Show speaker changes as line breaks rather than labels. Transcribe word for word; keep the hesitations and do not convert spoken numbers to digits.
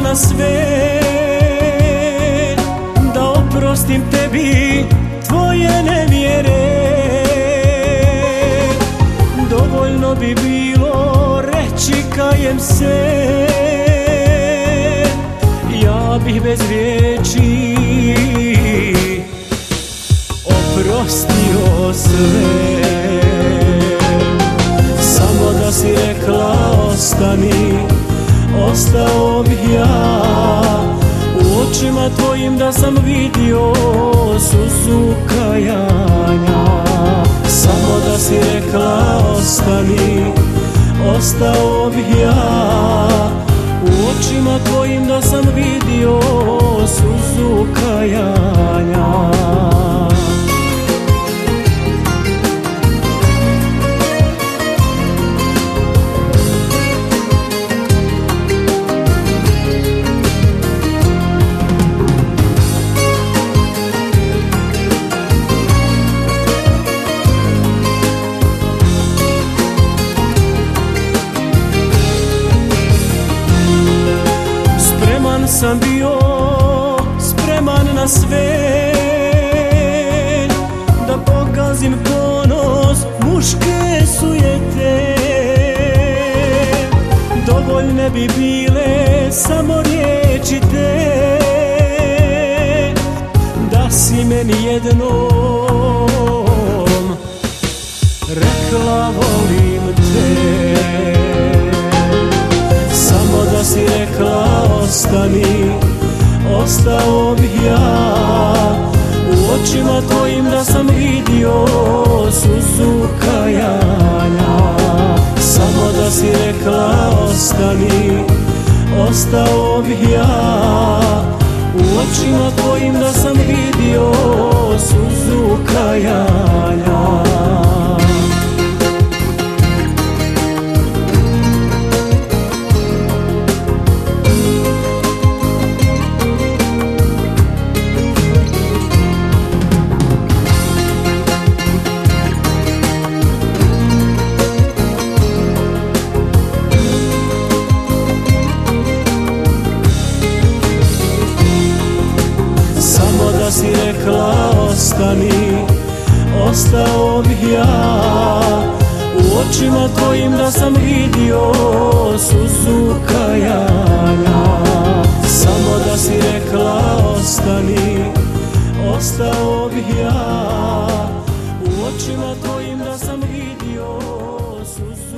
na sve da oprostim tebi tvoje nevjere. Dovoljno bi bilo reći kajem se, ja bih bez riječi oprostio sve. Samo da si rekla ostani, ostao bih ja. U očima tvojim da sam vidio suzu kajanja. Samo da si rekla ostani, ostao bih ja. U očima tvojim da sam vidio suzu kajanja. Sam bio spreman na sve da pogazim ponos muške sujete. Dovoljne bi bile samo riječi te, da si meni jednom rekla volim te. Samo da si rekla ostani, ostao bih ja. U očima tvojim da sam vidio suzu kajanja. Samo da si rekla ostani, ostao bih ja. U očima tvojim da sam vidio suzu kajanja. Da si rekla ostani, ostao bih ja. U očima tvojim da sam vidio suzu kajanja. Samo da si rekla ostani, ostao bih ja. U očima tvojim da sam vidio suzu